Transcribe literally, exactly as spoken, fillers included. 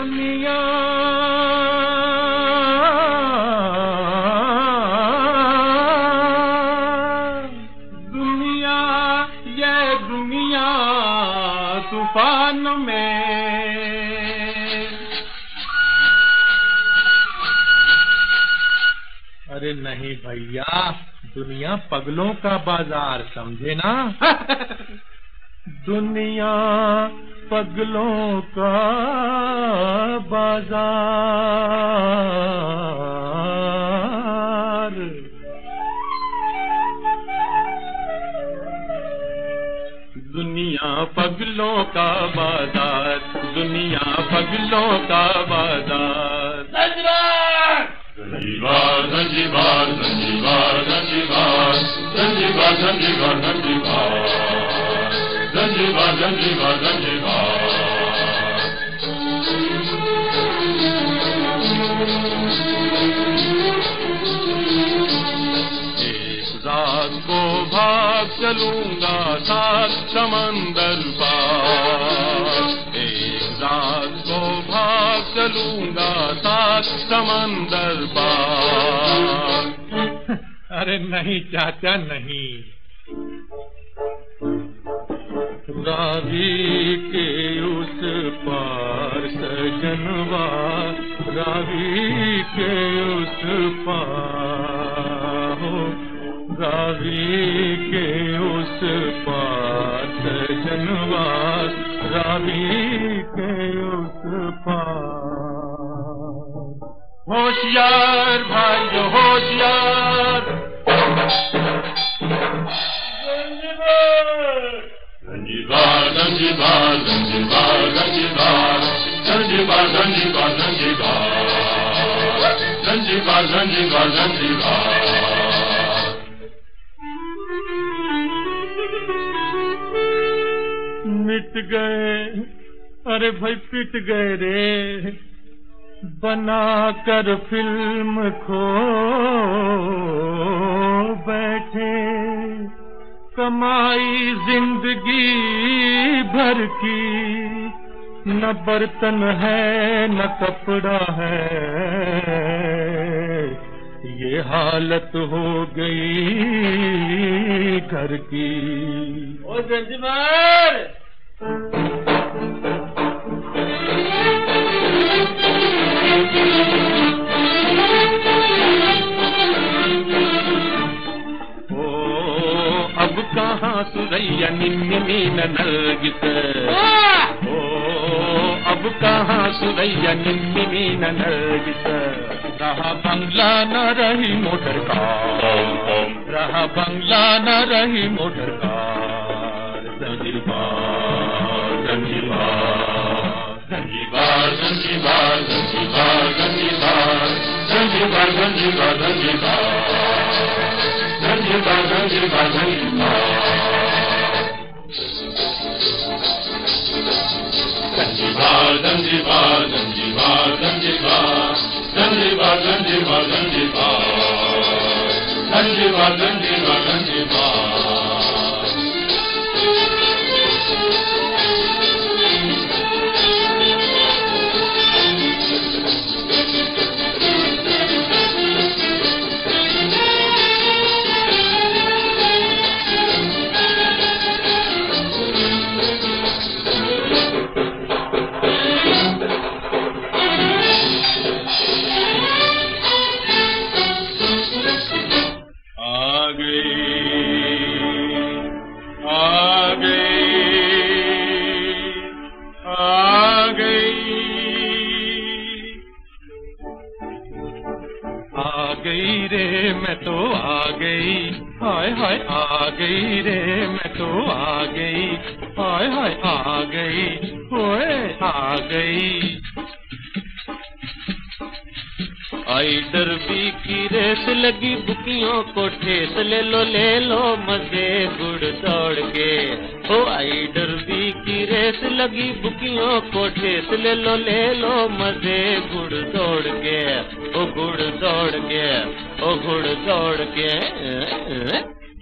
दुनिया दुनिया ये दुनिया तूफान में। अरे नहीं भैया, दुनिया पगलों का बाजार, समझे ना। दुनिया पगलों का बाजार। दुनिया पगलों का बाजार, दुनिया पगलों का बाजार। Zanzibar, Zanzibar, Zanzibar, Zanzibar, Zanzibar, Zanzibar, Zanzibar, Zanzibar, Zanzibar, Zanzibar. एक रात को भाग चलूंगा सात समंदर पार, एक रात को भाग चलूंगा सात समंदर पार। अरे नहीं चाचा नहीं। रावी के उस पार सजनवा, रावी के उस पार, रावी के उस पार सजनवा, रावी के उस पार। होशियार भाई होशियार। Zanzibar, Zanzibar, Zanzibar, Zanzibar, Zanzibar, Zanzibar, Zanzibar, Zanzibar, Zanzibar, Zanzibar. मिट गए, अरे भाई पिट गए रे, बना कर फिल्म खो बैठे। कमाई जिंदगी भर की, न बर्तन है न कपड़ा है, ये हालत हो गई घर की। ओ जंजीबार, अब कहाँ सुरैया निन्नी मीन नरगिस, ओ अब कहाँ सुरैया निन्नी मीन नरगिस। रहा बंगला न रही मोटर कार, रहा बंगला न रही motor car. Zanzibar Zanzibar Zanzibar, Zanzibar, Zanzibar, Zanzibar, Zanzibar, Zanzibar, Zanzibar, Zanzibar, Zanzibar, Zanzibar. Zanzibar, Zanzibar, Zanzibar, Zanzibar, Zanzibar, Zanzibar, Zanzibar, Zanzibar, Zanzibar, Zanzibar. लगी बुकियों को ठेस ले लो ले लो मजे गुड़ दौड़ के। ओ आई डरबी की रेस लगी बुकियों को ठेस ले लो ले लो मजे गुड़ दौड़ के। ओ गुड़ दौड़ के, ओ गुड़ दौड़ के।